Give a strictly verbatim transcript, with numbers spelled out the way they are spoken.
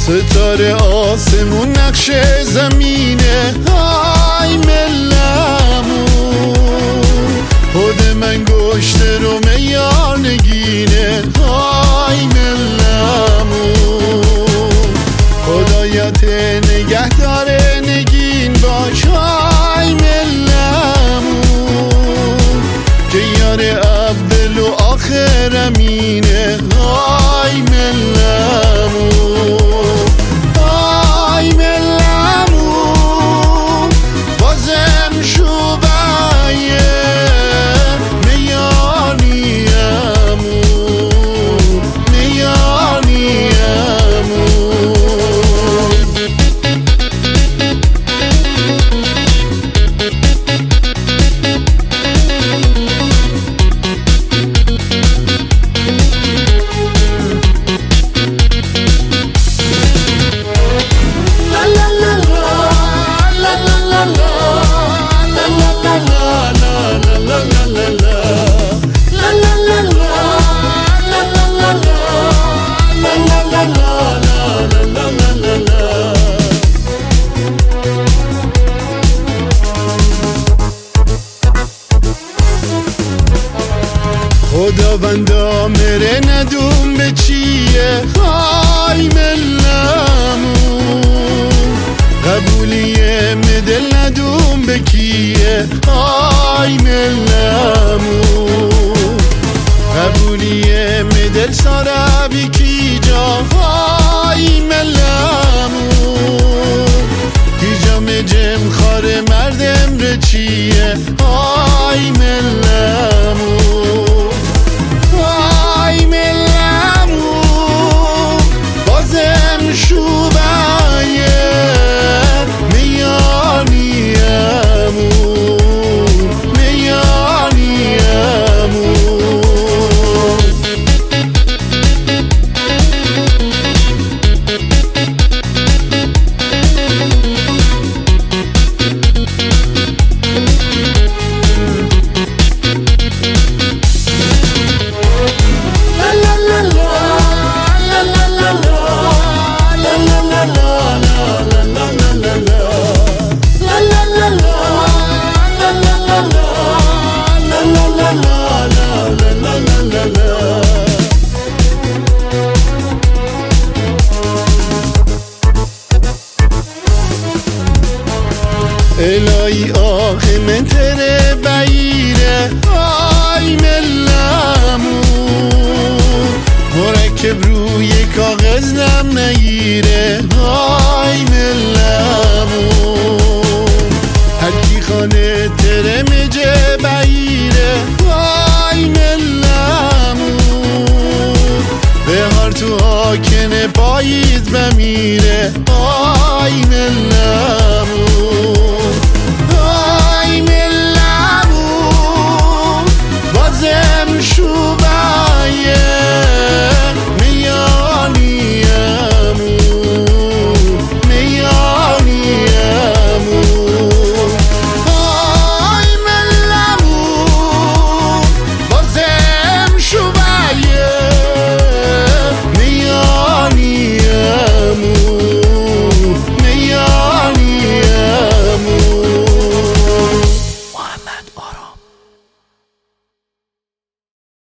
ستاره آسمون نقش زمینه، های ملمون خود من گشته رو میار نگینه، های ملمون خدایت نگه داره نگین باش، های ملمون که یار اول و آخرمینه، های ملمون های ملمون بازم شوبایه میانیمون میانیمون خداوندا مره ندون به چیه، های ملمون قبولیه مدل ندون به کیه، های ملمون قبولیه مدل سارا بی کی جا، های ملمون کی جام جم خاره مردم رچیه، های ملمون های ملمون بازم شوبایه میانیمون میانیمون الهی آخه من تره بایره، های ملمون مرکب روی کاغذ نم نگیره، های ملمون هر کی خانه تره مجه بایره، های ملمون بهار تو آکنه پاییز بمیره، های ملمون